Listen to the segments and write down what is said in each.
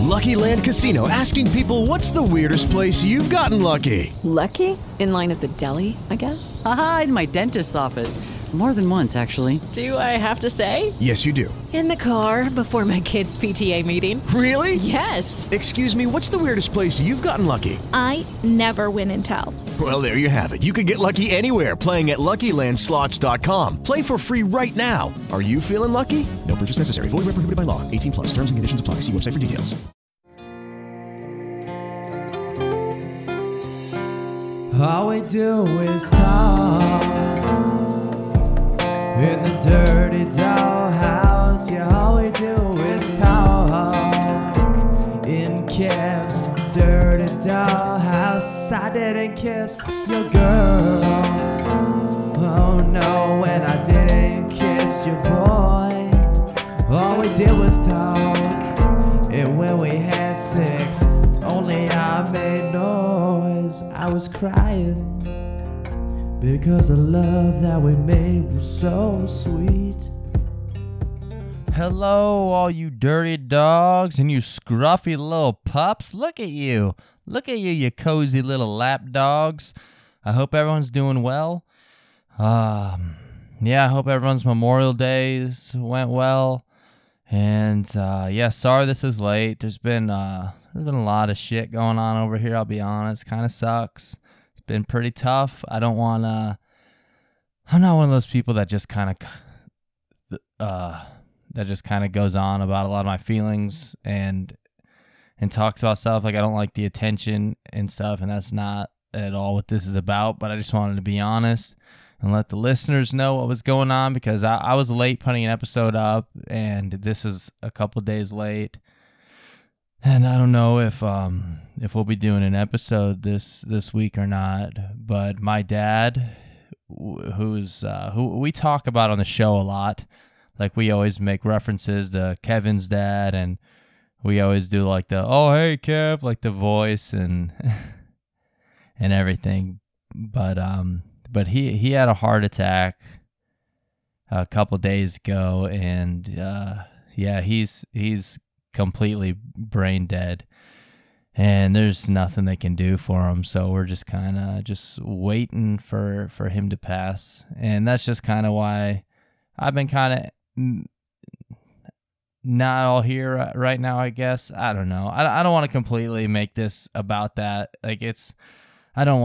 Lucky Land Casino, asking people, what's the weirdest place you've gotten lucky? Lucky? In line at the deli, I guess? Aha, in my dentist's office. More than once, actually. Do I have to say? Yes, you do. In the car before my kids' PTA meeting. Really? Yes. Excuse me, what's the weirdest place you've gotten lucky? I never win and tell. Well, there you have it. You can get lucky anywhere, playing at LuckyLandSlots.com. Play for free right now. Are you feeling lucky? No purchase necessary. Void where prohibited by law. 18 plus. Terms and conditions apply. See website for details. All we do is talk in the dirty dollhouse. Yeah, all we do is talk in Kev's dirty dollhouse. I didn't kiss your girl. Oh no, and I didn't kiss your boy. All we did was talk, and when we had sex, only I made noise. I was crying because the love that we made was so sweet. Hello, all you dirty dogs and you scruffy little pups. Look at you. Look at you, you cozy little lap dogs. I hope everyone's doing well. I hope everyone's Memorial Days went well. And, sorry this is late. There's been a lot of shit going on over here, I'll be honest. Kind of sucks. It's been pretty tough. I'm not one of those people that just kind of goes on about a lot of my feelings and talks about stuff. Like, I don't like the attention and stuff, and that's not at all what this is about. But I just wanted to be honest and let the listeners know what was going on, because I was late putting an episode up, and this is a couple days late. And I don't know if we'll be doing an episode this week or not. But my dad, who we talk about on the show a lot, like we always make references to Kevin's dad, and we always do like the "oh hey Kev," like the voice and and everything. But he had a heart attack a couple days ago, and he's completely brain dead, and there's nothing they can do for him. So we're just kind of waiting for him to pass, and that's just kind of why I've been kind of not all here right now, I guess. I don't know. I don't want to completely make this about that. Like, I don't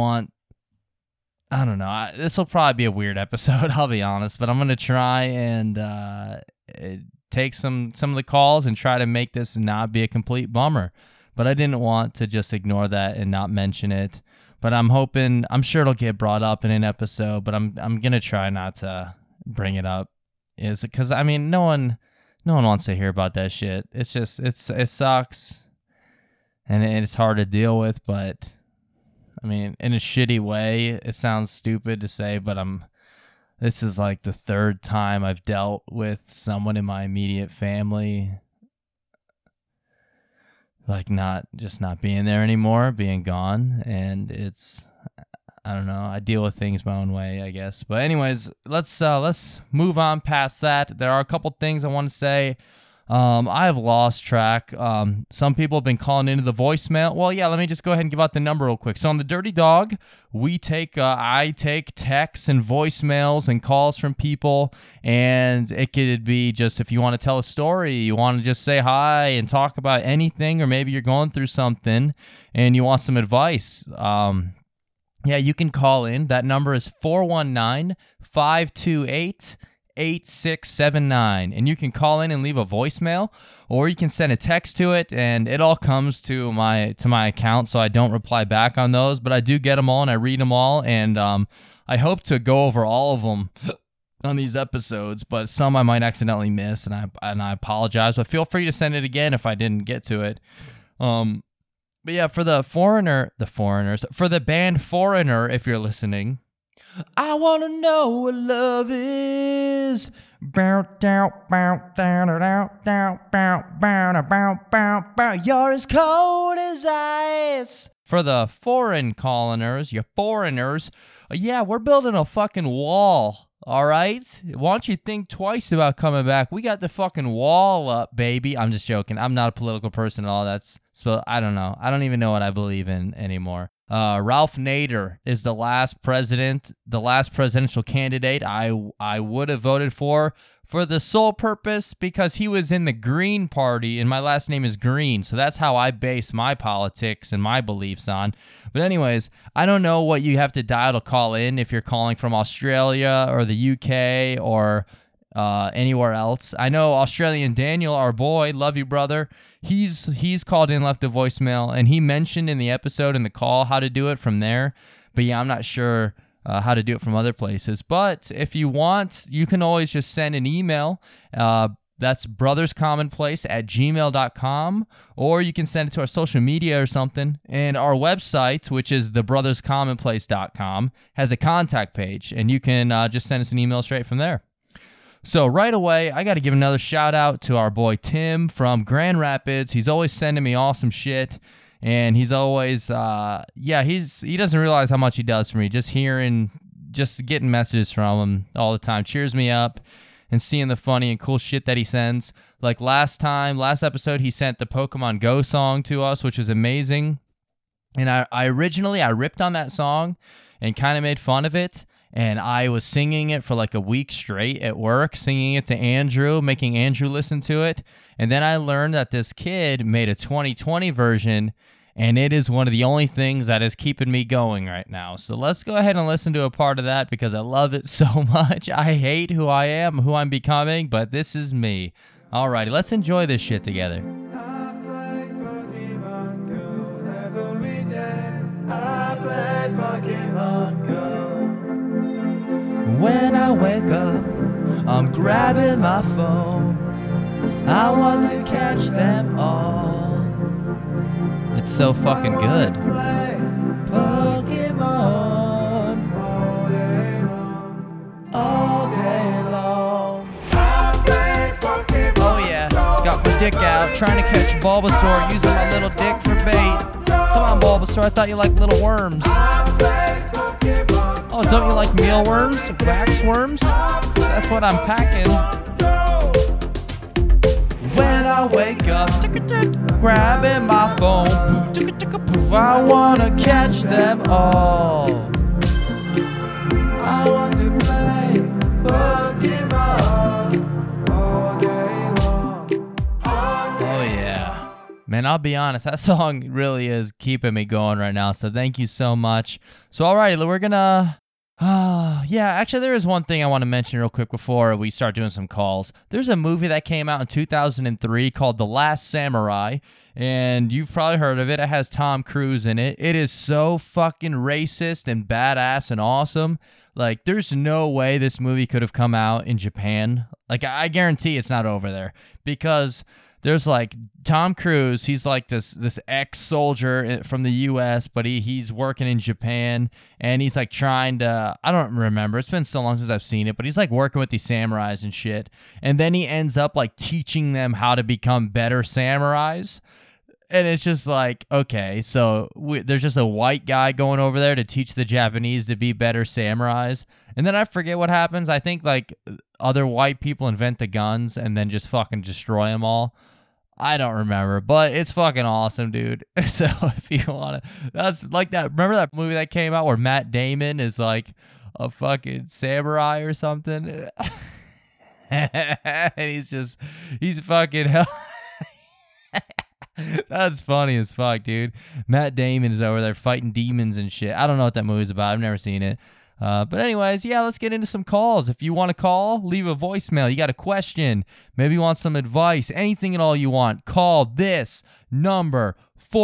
know. This will probably be a weird episode, I'll be honest, but I'm going to try and take some of the calls and try to make this not be a complete bummer. But I didn't want to just ignore that and not mention it. But I'm sure it'll get brought up in an episode, but I'm going to try not to bring it up. Is because, I mean, no one wants to hear about that shit. It's just, it sucks, and it's hard to deal with, but I mean, in a shitty way. It sounds stupid to say, but this is like the third time I've dealt with someone in my immediate family, like not being there anymore, being gone, and I don't know. I deal with things my own way, I guess. But anyways, let's move on past that. There are a couple things I want to say. I have lost track. Some people have been calling into the voicemail. Well, yeah, let me just go ahead and give out the number real quick. So on the Dirty Dog, I take texts and voicemails and calls from people, and it could be just if you want to tell a story, you want to just say hi and talk about anything, or maybe you're going through something and you want some advice. Yeah, you can call in. That number is 419-528-8679, and you can call in and leave a voicemail, or you can send a text to it, and it all comes to my account, so I don't reply back on those, but I do get them all and I read them all, and I hope to go over all of them on these episodes, but some I might accidentally miss, and I apologize, but feel free to send it again if I didn't get to it. But yeah, for the band Foreigner, if you're listening, I want to know what love is. You're as cold as ice. For the foreign coloners, you foreigners, yeah, we're building a fucking wall All right? Why don't you think twice about coming back? We got the fucking wall up, baby. I'm just joking. I'm not a political person at all. I don't know. I don't even know what I believe in anymore. Ralph Nader is the last presidential candidate I would have voted for the sole purpose because he was in the Green Party and my last name is Green, so that's how I base my politics and my beliefs on. But anyways, I don't know what you have to dial to call in if you're calling from Australia or the UK or anywhere else. I know Australian Daniel, our boy, love you, brother. He's called in, left a voicemail, and he mentioned in the episode in the call how to do it from there. But yeah, I'm not sure how to do it from other places. But if you want, you can always just send an email. That's brotherscommonplace@gmail.com, or you can send it to our social media or something. And our website, which is thebrotherscommonplace.com, has a contact page, and you can just send us an email straight from there. So right away, I got to give another shout out to our boy Tim from Grand Rapids. He's always sending me awesome shit, and he's always, he doesn't realize how much he does for me. Just getting messages from him all the time cheers me up, and seeing the funny and cool shit that he sends. Like last episode, he sent the Pokemon Go song to us, which is amazing. And I originally ripped on that song and kind of made fun of it. And I was singing it for like a week straight at work, singing it to Andrew, making Andrew listen to it. And then I learned that this kid made a 2020 version, and it is one of the only things that is keeping me going right now. So let's go ahead and listen to a part of that because I love it so much. I hate who I am, who I'm becoming, but this is me. Alrighty, let's enjoy this shit together. I play Pokemon Go every day. I play Pokemon Go. When I wake up, I'm grabbing my phone. I want to catch them all. It's so fucking good. Play Pokemon all day long. I play Pokemon. Oh yeah, got my dick out, trying to catch Bulbasaur, using my little dick for bait. Come on, Bulbasaur, I thought you liked little worms. Oh, don't you like mealworms? Wax worms? That's what I'm packing. When I wake up, grabbing my phone, I wanna catch them all. I want to play Pokemon all day long. Oh yeah. Man, I'll be honest, that song really is keeping me going right now, so thank you so much. So alrighty, we're gonna... actually there is one thing I want to mention real quick before we start doing some calls. There's a movie that came out in 2003 called The Last Samurai, and you've probably heard of it. It has Tom Cruise in it. It is so fucking racist and badass and awesome. Like, there's no way this movie could have come out in Japan. Like, I guarantee it's not over there because there's like Tom Cruise, he's like this ex-soldier from the U.S., but he's working in Japan, and he's like trying to, I don't remember, it's been so long since I've seen it, but he's like working with these samurais and shit, and then he ends up like teaching them how to become better samurais, and it's just like, okay, so there's just a white guy going over there to teach the Japanese to be better samurais, and then I forget what happens. I think like other white people invent the guns and then just fucking destroy them all. I don't remember, but it's fucking awesome, dude. So if you want to, that's like that. Remember that movie that came out where Matt Damon is like a fucking samurai or something? And he's fucking hell. That's funny as fuck, dude. Matt Damon is over there fighting demons and shit. I don't know what that movie's about. I've never seen it. But anyways, yeah, let's get into some calls. If you want to call, leave a voicemail. You got a question, maybe you want some advice, anything at all you want, call this number,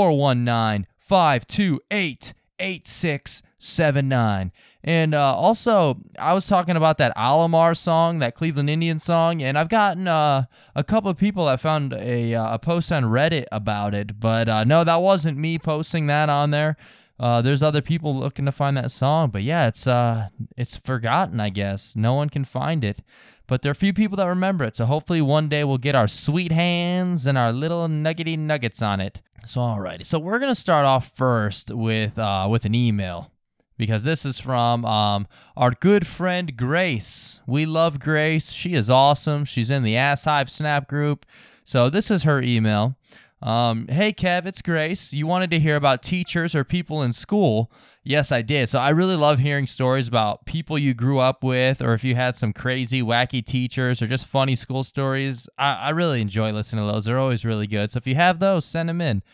419-528-8679. And also, I was talking about that Alomar song, that Cleveland Indians song, and I've gotten a couple of people that found a post on Reddit about it, but no, that wasn't me posting that on there. There's other people looking to find that song, but yeah, it's forgotten, I guess. No one can find it, but there are a few people that remember it, so hopefully one day we'll get our sweet hands and our little nuggety nuggets on it. So alrighty, so we're gonna start off first with an email. because this is from our good friend Grace. We love Grace. She is awesome. She's in the Ass Hive Snap group. So this is her email. Hey, Kev, it's Grace. You wanted to hear about teachers or people in school. Yes, I did. So I really love hearing stories about people you grew up with, or if you had some crazy, wacky teachers, or just funny school stories. I really enjoy listening to those. They're always really good. So if you have those, send them in.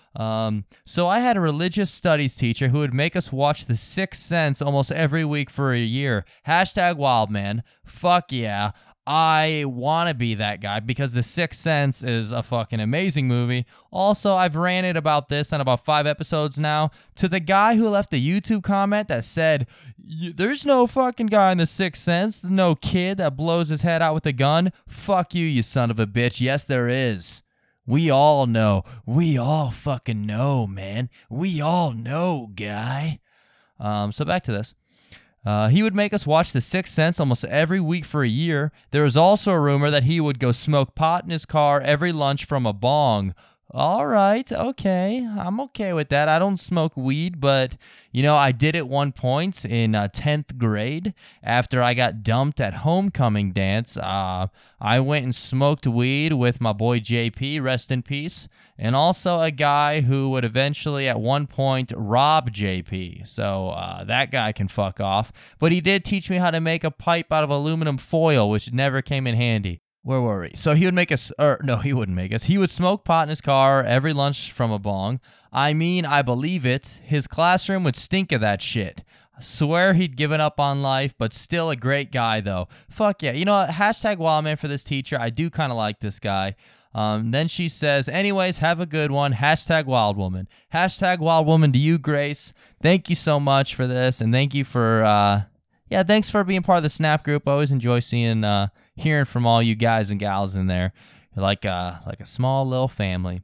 So I had a religious studies teacher who would make us watch The Sixth Sense almost every week for a year. #Wildman. Fuck yeah. I want to be that guy because The Sixth Sense is a fucking amazing movie. Also, I've ranted about this on about 5 episodes now to the guy who left a YouTube comment that said, there's no fucking guy in The Sixth Sense, no kid that blows his head out with a gun. Fuck you, you son of a bitch. Yes, there is. We all know. We all fucking know, man. We all know, guy. So back to this. He would make us watch The Sixth Sense almost every week for a year. There was also a rumor that he would go smoke pot in his car every lunch from a bong. All right, okay. I'm okay with that. I don't smoke weed, but, I did at one point in 10th grade after I got dumped at homecoming dance. I went and smoked weed with my boy JP, rest in peace, and also a guy who would eventually at one point rob JP. So that guy can fuck off. But he did teach me how to make a pipe out of aluminum foil, which never came in handy. Where were we? So he would make us, no, he wouldn't make us. He would smoke pot in his car every lunch from a bong. I believe it. His classroom would stink of that shit. I swear he'd given up on life, but still a great guy, though. Fuck yeah. You know what? #Wildman for this teacher. I do kind of like this guy. Then she says, anyways, have a good one. #Wildwoman. #Wildwoman to you, Grace. Thank you so much for this, and thank you for, thanks for being part of the Snap group. I always enjoy hearing from all you guys and gals in there. You're like a small little family.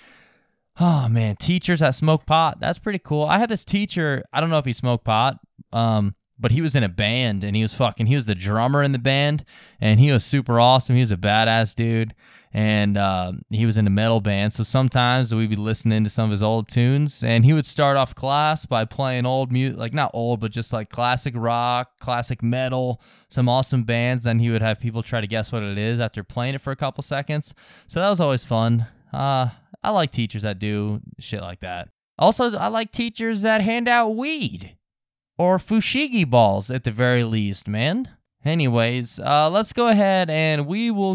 Oh, man, teachers that smoke pot. That's pretty cool. I had this teacher, I don't know if he smoked pot, but he was in a band, and he was the drummer in the band, and he was super awesome. He was a badass dude, and he was in a metal band, so sometimes we'd be listening to some of his old tunes, and he would start off class by playing old music, like not old, but just like classic rock, classic metal, some awesome bands. Then he would have people try to guess what it is after playing it for a couple seconds, so that was always fun. I like teachers that do shit like that. Also, I like teachers that hand out weed. Or fushigi balls, at the very least, man. Anyways, let's go ahead and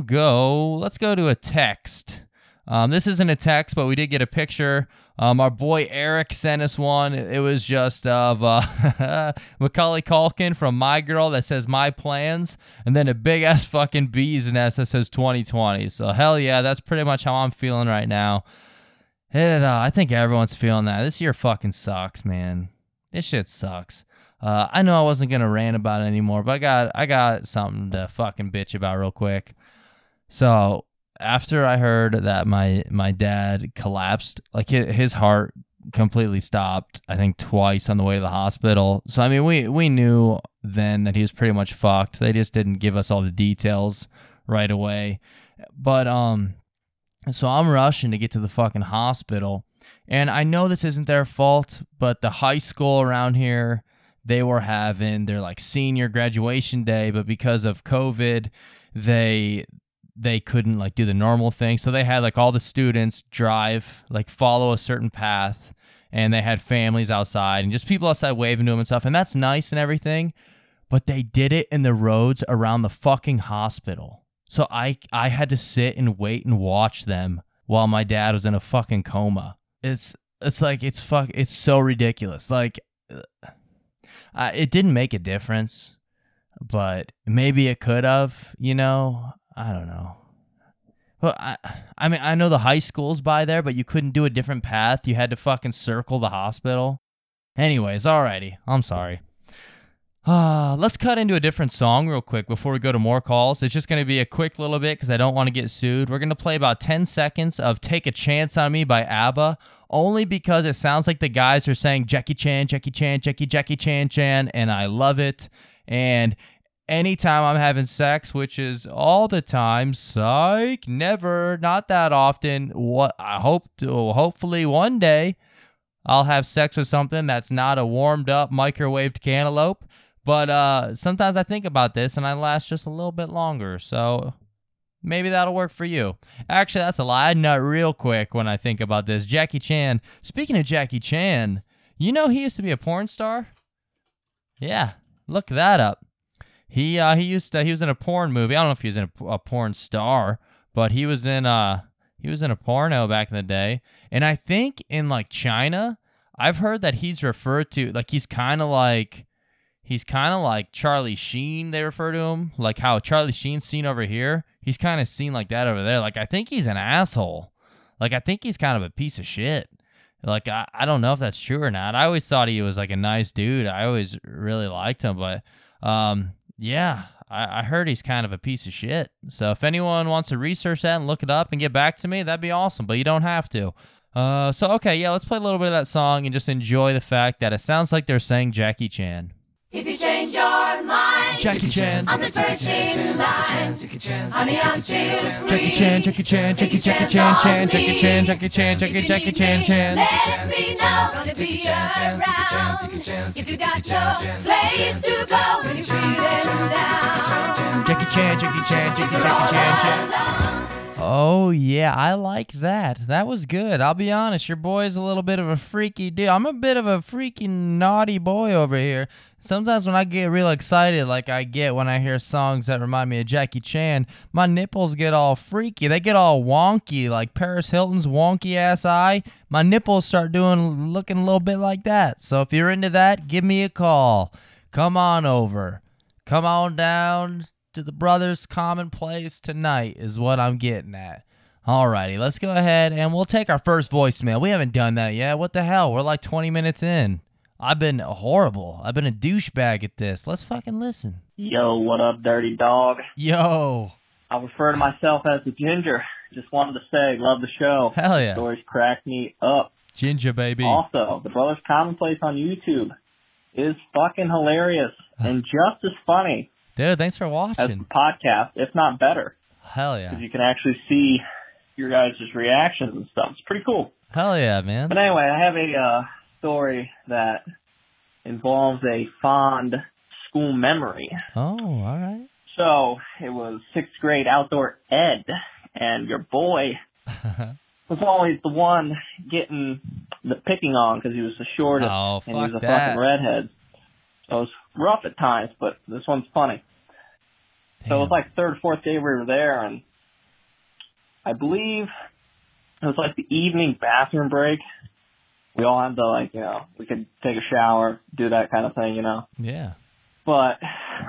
let's go to a text. This isn't a text, but we did get a picture. Our boy Eric sent us one. It was just of Macaulay Culkin from My Girl that says My Plans, and then a big-ass fucking bee's nest that says 2020. So hell yeah, that's pretty much how I'm feeling right now. I think everyone's feeling that. This year fucking sucks, man. This shit sucks. I know I wasn't going to rant about it anymore, but I got something to fucking bitch about real quick. So after I heard that my dad collapsed, like his heart completely stopped, I think twice on the way to the hospital. So, I mean, we knew then that he was pretty much fucked. They just didn't give us all the details right away. But, so I'm rushing to get to the fucking hospital. And I know this isn't their fault, but the high school around here, they were having their like senior graduation day, but because of COVID, they couldn't like do the normal thing. So they had like all the students drive, like follow a certain path, and they had families outside and just people outside waving to them and stuff. And that's nice and everything, but they did it in the roads around the fucking hospital. So I had to sit and wait and watch them while my dad was in a fucking coma. It's so ridiculous. Like, it didn't make a difference, but maybe it could have, I don't know. Well, I mean, I know the high school's by there, but you couldn't do a different path. You had to fucking circle the hospital. Anyways, alrighty. I'm sorry. Let's cut into a different song real quick before we go to more calls. It's just going to be a quick little bit because I don't want to get sued. We're going to play about 10 seconds of Take a Chance on Me by ABBA, only because it sounds like the guys are saying Jackie Chan, Jackie Chan, Jackie Chan Chan, and I love it. And anytime I'm having sex, which is all the time, psych, never, not that often, hopefully one day, I'll have sex with something that's not a warmed up microwaved cantaloupe. But sometimes I think about this and I last just a little bit longer. So maybe that'll work for you. Actually, that's a lie. I nut real quick when I think about this. Jackie Chan. Speaking of Jackie Chan, you know he used to be a porn star? Yeah, look that up. He was in a porn movie. I don't know if he was in a porn star, but he was in a porno back in the day. And I think in like China, I've heard that he's referred to like he's kind of like Charlie Sheen. They refer to him like how Charlie Sheen's seen over here. He's kind of seen like that over there. Like I think he's an asshole. Like I think he's kind of a piece of shit. Like I don't know if that's true or not. I always thought he was like a nice dude. I always really liked him, but yeah, I heard he's kind of a piece of shit. So if anyone wants to research that and look it up and get back to me, that'd be awesome, but you don't have to. Okay, yeah, let's play a little bit of that song and just enjoy the fact that it sounds like they're saying Jackie Chan. If you change your mind, Jackie Chan, I'm the first in line. Honey, I'm still free. Jackie Chan, Jackie Chan, Jackie Chan, Jackie Chan, Jackie Chan, Jackie Chan. Let me know, gonna be around. If you got no place to go when you're feeling down. Jackie Chan, Jackie Chan, Jackie Chan. Oh, yeah, I like that. That was good. I'll be honest, your boy's a little bit of a freaky dude. I'm a bit of a freaking naughty boy over here. Sometimes when I get real excited, like I get when I hear songs that remind me of Jackie Chan, my nipples get all freaky. They get all wonky, like Paris Hilton's wonky-ass eye. My nipples start looking a little bit like that. So if you're into that, give me a call. Come on over. Come on down to the Brothers Commonplace tonight is what I'm getting at. Alrighty, let's go ahead and we'll take our first voicemail. We haven't done that yet. What the hell? We're like 20 minutes in. I've been horrible. I've been a douchebag at this. Let's fucking listen. Yo, what up, dirty dog? Yo. I refer to myself as the Ginger. Just wanted to say, love the show. Hell yeah. Stories crack me up. Ginger, baby. Also, the Brothers Commonplace on YouTube is fucking hilarious and just as funny. Dude, thanks for As watching. the podcast, if not better. Hell yeah. Because you can actually see your guys' reactions and stuff. It's pretty cool. Hell yeah, man. But anyway, I have a story that involves a fond school memory. Oh, all right. So, it was 6th grade outdoor ed, and your boy was always the one getting the picking on because he was the shortest, Oh, and he was fuck a that. fucking redhead. So it was rough at times, but this one's funny. So it was like 3rd, 4th day we were there, and I believe it was like the evening bathroom break. We all had to, we could take a shower, do that kind of thing, Yeah. But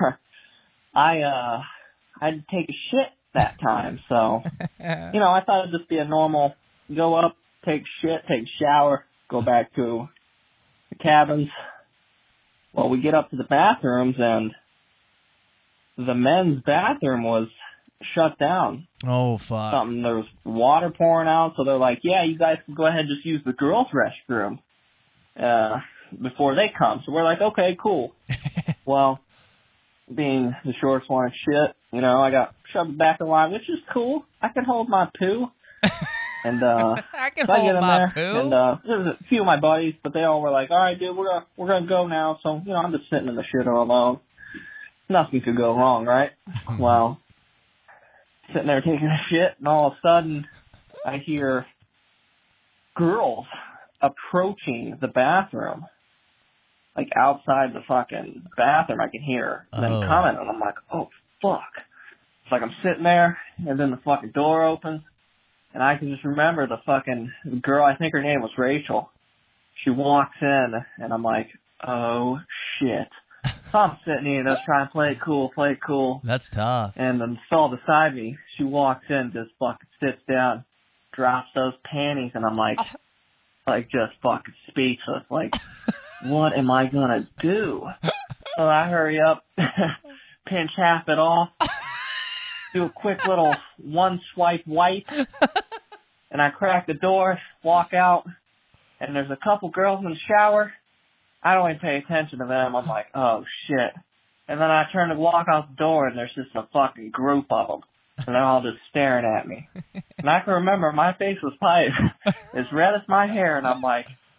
I had to take a shit that time, so, I thought it'd just be a normal go up, take shit, take a shower, go back to the cabins. Well, we get up to the bathrooms, and the men's bathroom was shut down. Oh, fuck. There was water pouring out, so they're like, yeah, you guys can go ahead and just use the girls' restroom before they come. So we're like, okay, cool. Well, being the shortest one of shit, I got shoved back in line, which is cool. I can hold my poo. And I can so I hold get in my there, poo. and there was a few of my buddies, but they all were like, all right, dude, we're gonna go now. So, I'm just sitting in the shitter alone. Nothing could go wrong, right? Well, sitting there taking a shit, and all of a sudden, I hear girls approaching the bathroom. Like, outside the fucking bathroom, I can hear them coming, and I'm like, oh, fuck. It's like I'm sitting there, and then the fucking door opens, and I can just remember the fucking girl, I think her name was Rachel. She walks in, and I'm like, oh, shit. So I'm sitting here, just trying to play it cool. That's tough. And the stall beside me, she walks in, just fucking sits down, drops those panties, and I'm like just fucking speechless. Like, what am I gonna do? So I hurry up, pinch half it off, do a quick little one swipe wipe, and I crack the door, walk out, and there's a couple girls in the shower. I don't even pay attention to them. I'm like, oh, shit. And then I turn to walk out the door, and there's just a fucking group of them. And they're all just staring at me. And I can remember my face was probably as red as my hair, and I'm like,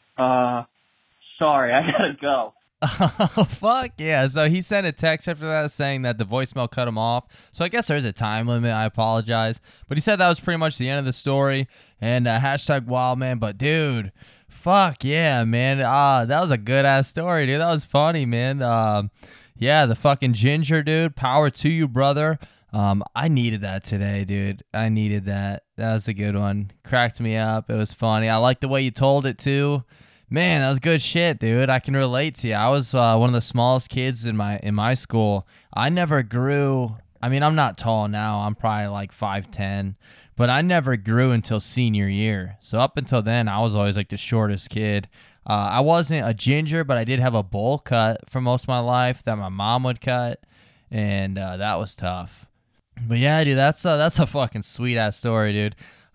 Sorry, I gotta go. Oh, fuck yeah. So he sent a text after that saying that the voicemail cut him off. So I guess there's a time limit. I apologize. But he said that was pretty much the end of the story. And hashtag wild man. But dude, fuck yeah, man. That was a good ass story, dude. That was funny, man. Yeah, the fucking ginger, dude. Power to you, brother. I needed that today, dude. I needed that. That was a good one. Cracked me up. It was funny. I like the way you told it too. Man, that was good shit, dude. I can relate to you. I was one of the smallest kids in my school. I never grew. I mean, I'm not tall now. I'm probably like 5'10", but I never grew until senior year. So up until then, I was always like the shortest kid. I wasn't a ginger, but I did have a bowl cut for most of my life that my mom would cut, and that was tough. But yeah, dude, that's a fucking sweet ass story, dude.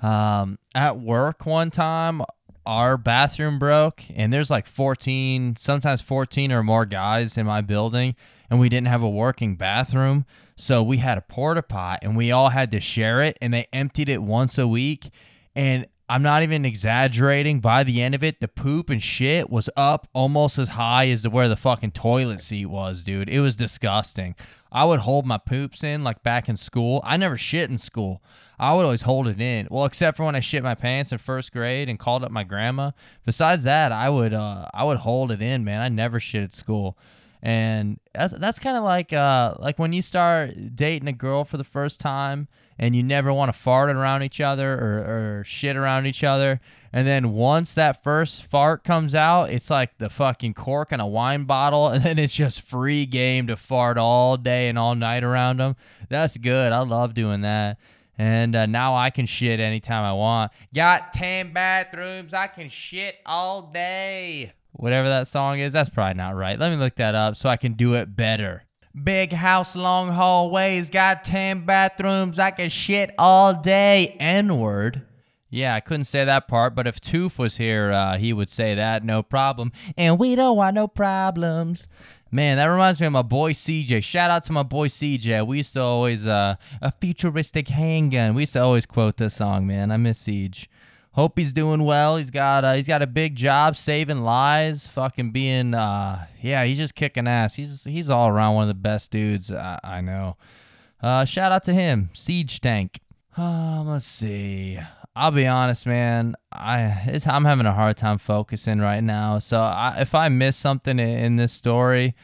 At work one time, our bathroom broke, and there's like 14, sometimes 14 or more guys in my building, and we didn't have a working bathroom. So we had a porta pot, and we all had to share it, and they emptied it once a week. And I'm not even exaggerating. By the end of it, the poop and shit was up almost as high as where the fucking toilet seat was, dude. It was disgusting. I would hold my poops in like back in school. I never shit in school. I would always hold it in. Well, except for when I shit my pants in first grade and called up my grandma. Besides that, I would hold it in, man. I never shit at school. And that's kind of like when you start dating a girl for the first time and you never want to fart around each other or shit around each other. And then once that first fart comes out, it's like the fucking cork in a wine bottle, and then it's just free game to fart all day and all night around them. That's good. I love doing that. And now I can shit anytime I want. Got 10 bathrooms. I can shit all day. Whatever that song is, that's probably not right. Let me look that up so I can do it better. Big house, long hallways, got 10 bathrooms. I can shit all day. N-word. Yeah, I couldn't say that part, but if Toof was here, he would say that, no problem. And we don't want no problems. Man, that reminds me of my boy CJ. Shout out to my boy CJ. We used to always, a futuristic handgun. We used to always quote this song, man. I miss Siege. Hope he's doing well. He's got a big job saving lives, fucking being, he's just kicking ass. He's all around one of the best dudes I know. Shout out to him, Siege Tank. Let's see. I'll be honest, man. I'm having a hard time focusing right now. So if I miss something in this story,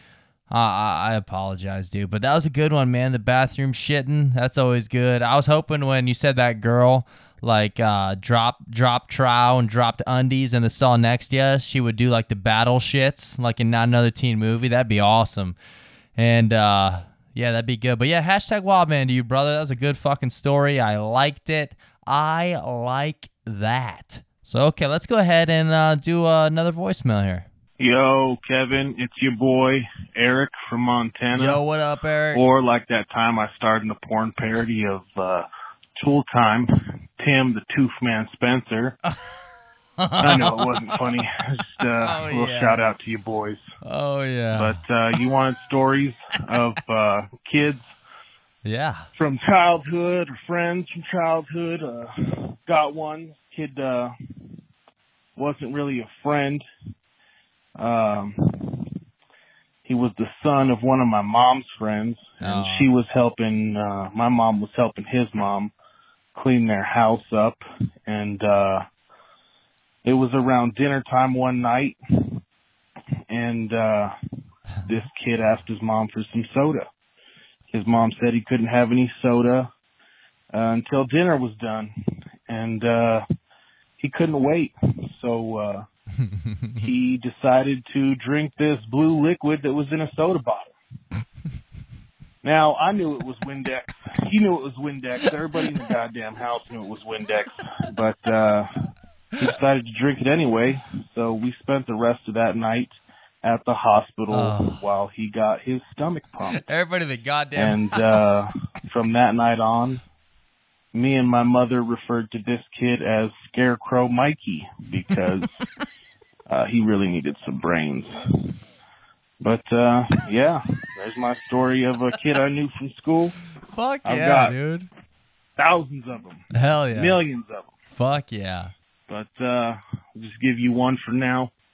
I apologize, dude. But that was a good one, man. The bathroom shitting, that's always good. I was hoping when you said that girl like drop trow and dropped undies in the stall next to you, she would do like the battle shits like in Not Another Teen Movie. That'd be awesome. And yeah, that'd be good. But yeah, hashtag Wildman to you, brother. That was a good fucking story. I liked it. I like that. So, okay, let's go ahead and do another voicemail here. Yo, Kevin, it's your boy, Eric from Montana. Yo, what up, Eric? Or like that time I starred in the porn parody of Tool Time, Tim the Tooth Man Spencer. I know it wasn't funny. Just a little shout out to you boys. Oh, yeah. But you wanted stories of kids. Yeah. From childhood or friends from childhood. Got one. Kid wasn't really a friend. He was the son of one of my mom's friends, and she was helping, my mom was helping his mom clean their house up, and it was around dinner time one night, and this kid asked his mom for some soda. His mom said he couldn't have any soda until dinner was done, and he couldn't wait, so he decided to drink this blue liquid that was in a soda bottle. Now, I knew it was Windex. He knew it was Windex. Everybody in the goddamn house knew it was Windex, but he decided to drink it anyway, so we spent the rest of that night at the hospital while he got his stomach pumped. Everybody in the goddamn house. And from that night on, me and my mother referred to this kid as Scarecrow Mikey because he really needed some brains. But, yeah, there's my story of a kid I knew from school. Fuck I've yeah, got dude. Thousands of them. Hell yeah. Millions of them. Fuck yeah. But I'll just give you one for now.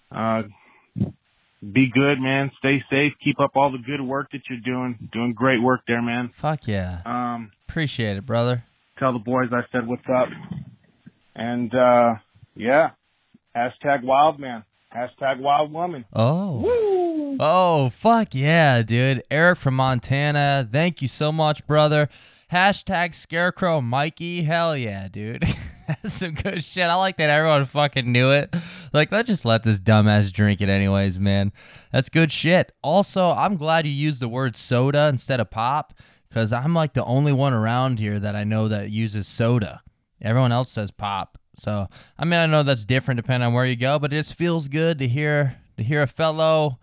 Be good, man. Stay safe. Keep up all the good work that you're doing. Doing great work there, man. Fuck yeah. Appreciate it, brother. Tell the boys I said what's up. And, yeah. Hashtag wild man. Hashtag wild woman. Oh. Woo! Oh, fuck yeah, dude. Eric from Montana. Thank you so much, brother. Hashtag Scarecrow Mikey. Hell yeah, dude. That's some good shit. I like that everyone fucking knew it. Like, let's just let this dumbass drink it anyways, man. That's good shit. Also, I'm glad you used the word soda instead of pop, because I'm like the only one around here that I know that uses soda. Everyone else says pop. So, I mean, I know that's different depending on where you go, but it just feels good to hear a fellow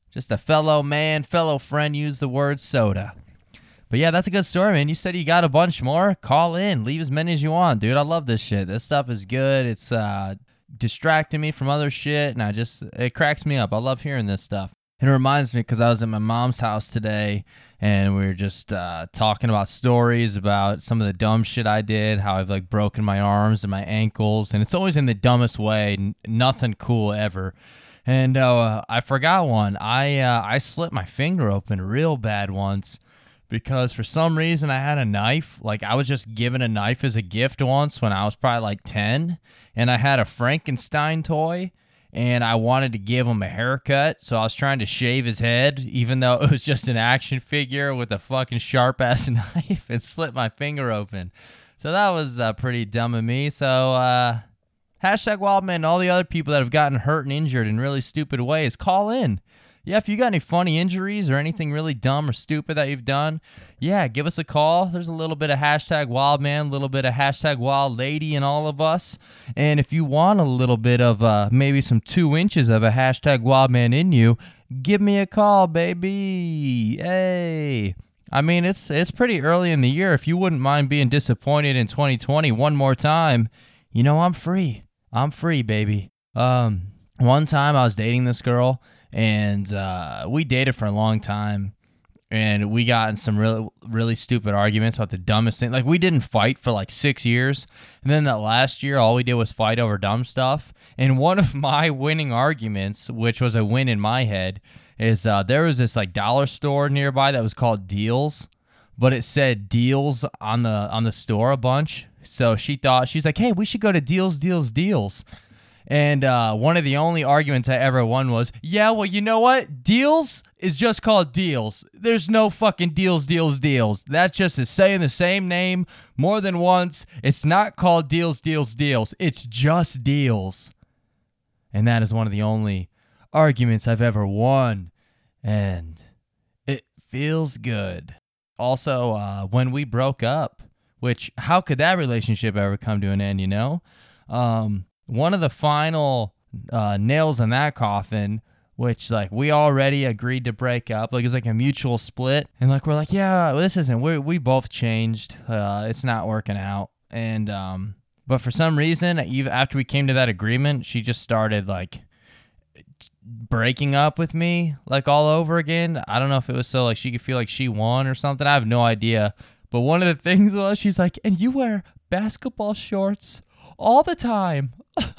man, fellow friend use the word soda. But yeah, that's a good story, man. You said you got a bunch more. Call in. Leave as many as you want, dude. I love this shit. This stuff is good. It's distracting me from other shit, and it cracks me up. I love hearing this stuff. It reminds me because I was at my mom's house today, and we were just talking about stories about some of the dumb shit I did, how I've like broken my arms and my ankles, and it's always in the dumbest way, nothing cool ever. And I forgot one. I slit my finger open real bad once because for some reason I had a knife. Like I was just given a knife as a gift once when I was probably like 10, and I had a Frankenstein toy. And I wanted to give him a haircut, so I was trying to shave his head, even though it was just an action figure with a fucking sharp-ass knife, and slit my finger open. So that was pretty dumb of me. So, hashtag Wildman and all the other people that have gotten hurt and injured in really stupid ways, call in. Yeah, if you got any funny injuries or anything really dumb or stupid that you've done, yeah, give us a call. There's a little bit of hashtag wild man, a little bit of hashtag wild lady in all of us. And if you want a little bit of maybe some 2 inches of a hashtag wild man in you, give me a call, baby. Hey. I mean, it's pretty early in the year. If you wouldn't mind being disappointed in 2020 one more time, you know, I'm free. I'm free, baby. One time I was dating this girl, and we dated for a long time, and we got in some really, really stupid arguments about the dumbest thing. Like, we didn't fight for like 6 years, and then that last year, all we did was fight over dumb stuff. And one of my winning arguments, which was a win in my head, is there was this like dollar store nearby that was called Deals, but it said Deals on the store a bunch. So she's like, hey, we should go to Deals, Deals, Deals. And one of the only arguments I ever won was, yeah, well, you know what? Deals is just called Deals. There's no fucking Deals, Deals, Deals. That's just is saying the same name more than once. It's not called Deals, Deals, Deals. It's just Deals. And that is one of the only arguments I've ever won. And it feels good. Also, when we broke up, which, how could that relationship ever come to an end, you know? One of the final nails in that coffin, which, like, we already agreed to break up. Like, it was like a mutual split. And, like, we're like, yeah, this isn't, we both changed. It's not working out. And, but for some reason, even after we came to that agreement, she just started, like, breaking up with me, like, all over again. I don't know if it was so, like, she could feel like she won or something. I have no idea. But one of the things was, she's like, and you wear basketball shorts all the time.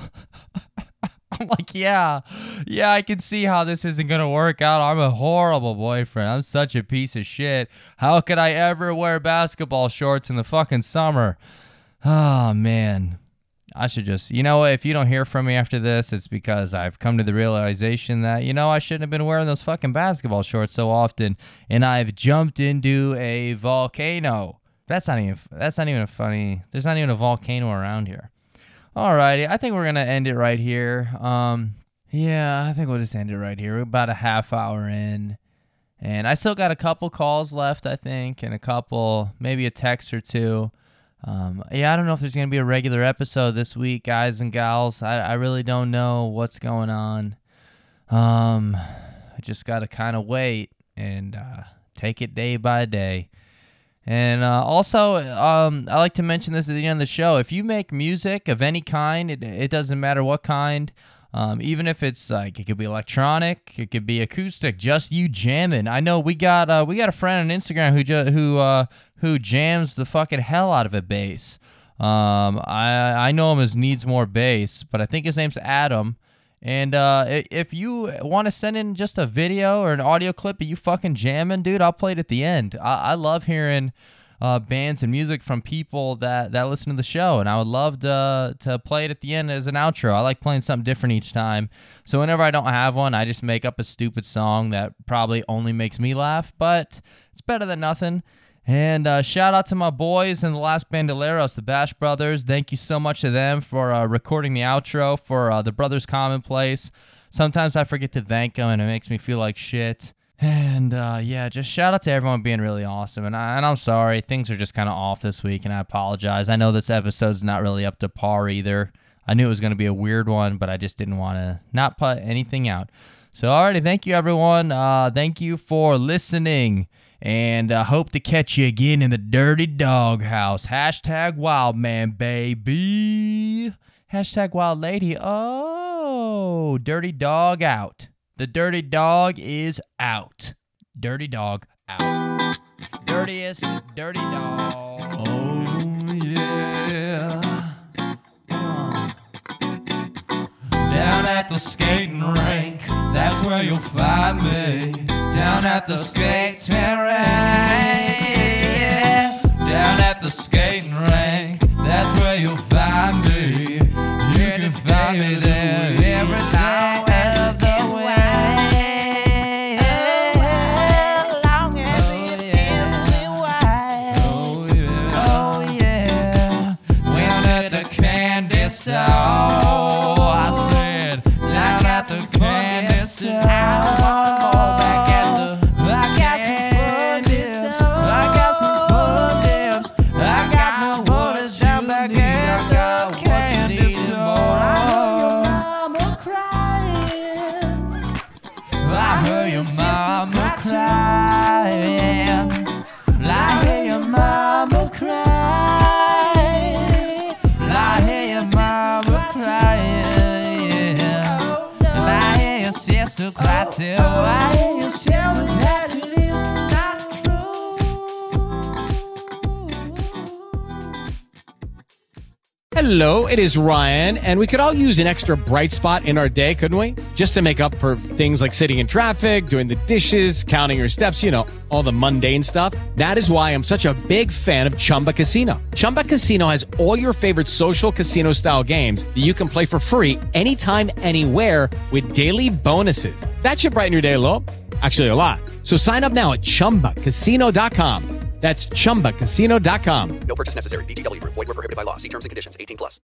I'm like, yeah, I can see how this isn't going to work out. I'm a horrible boyfriend. I'm such a piece of shit. How could I ever wear basketball shorts in the fucking summer? Oh, man. I should just, you know what, if you don't hear from me after this, it's because I've come to the realization that, you know, I shouldn't have been wearing those fucking basketball shorts so often, and I've jumped into a volcano. That's not even a funny, there's not even a volcano around here. Alrighty, I think we're going to end it right here. Yeah, I think we'll just end it right here. We're about a half hour in, and I still got a couple calls left, I think, and a couple, maybe a text or two. Yeah, I don't know if there's going to be a regular episode this week, guys and gals. I really don't know what's going on. I just got to kind of wait and take it day by day. And also, I like to mention this at the end of the show. If you make music of any kind, it doesn't matter what kind, even if it's like, it could be electronic, it could be acoustic, just you jamming. I know we got a friend on Instagram who jams the fucking hell out of a bass. I know him as Needs More Bass, but I think his name's Adam. And if you want to send in just a video or an audio clip of you fucking jamming, dude, I'll play it at the end. I love hearing bands and music from people that listen to the show, and I would love to play it at the end as an outro. I like playing something different each time. So whenever I don't have one, I just make up a stupid song that probably only makes me laugh, but it's better than nothing. And shout out to my boys in the Last Bandoleros, the Bash Brothers. Thank you so much to them for recording the outro for the Brothers Commonplace. Sometimes I forget to thank them, and it makes me feel like shit. And yeah, just shout out to everyone being really awesome. And I'm sorry, things are just kind of off this week, and I apologize. I know this episode's not really up to par either. I knew it was going to be a weird one, but I just didn't want to not put anything out. So alrighty, thank you everyone. Thank you for listening. And hope to catch you again in the Dirty Dog House. Hashtag Wild Man, baby. Hashtag Wild Lady. Oh, Dirty Dog out. The Dirty Dog is out. Dirty Dog out. Dirtiest Dirty Dog. Oh, yeah. Down at the skating rink, that's where you'll find me. Down at the skating rink, down at the skating rink, that's where you'll find me. You can find me there every night of the way. Long as it is white. Oh yeah. When at the candy store, I said, down at the candy store. Hello, it is Ryan, and we could all use an extra bright spot in our day, couldn't we? Just to make up for things like sitting in traffic, doing the dishes, counting your steps, you know, all the mundane stuff. That is why I'm such a big fan of Chumba Casino. Chumba Casino has all your favorite social casino-style games that you can play for free anytime, anywhere with daily bonuses. That should brighten your day a little. Actually, a lot. So sign up now at ChumbaCasino.com. That's ChumbaCasino.com. No purchase necessary. VGW Group. Void where prohibited by law. See terms and conditions. 18+.